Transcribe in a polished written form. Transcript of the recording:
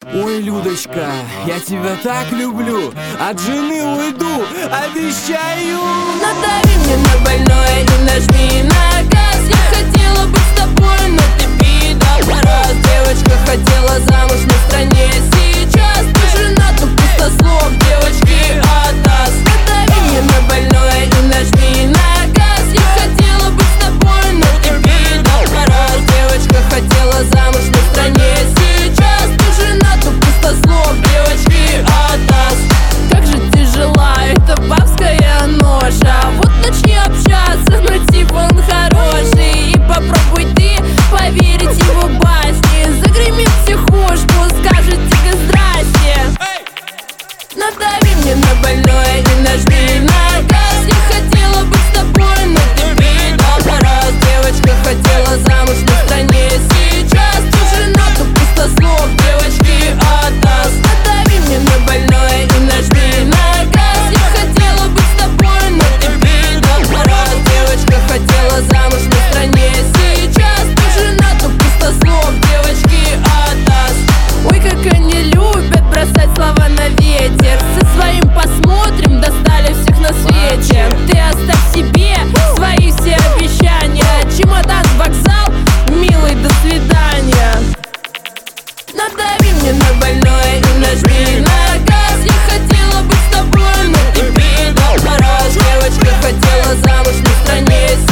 Ой, Людочка, я тебя так люблю, от жены уйду, обещаю. Надави мне на больное и нажми на газ. Я хотела быть с тобой, но ты пидорас. Девочка хотела замуж на стороне. Сейчас ты жена, тут пустослов, девочки атас. Надави мне на больное и нажми на газ. Я хотела быть с тобой, но ты пидорас. Девочка хотела замуж на стороне. Сейчас ты жена, тут пустослов, девочки атас. Как же тяжела эта бабская ноша. Вот начни общаться, но типа он хороший. И попробуй ты поверить его басне. Загреми в психушку, скажет тебе здрасте. Надави мне на больное и нажми на газ. Я хотела быть с тобой, но ты пидорас. Девочка хотела замуж на стороне. Сейчас ты жена, тут пустослов, девочки атас. Надави мне на больное и нажми на газ. Я хотела быть с тобой, но ты пидорас. Девочка хотела замуж на стороне. Сейчас ты жена, тут пустослов, девочки атас. Ой, как они любят бросать слова на ветер. Со своим посмотрим, достали всех на свете. Ты оставь себе свои все обещания. Чемодан, вокзал, милый, до свидания. Надави мне на больное и нажми на газ. Я хотела быть с тобой, но ты пидорас. Девочка хотела замуж на стороне.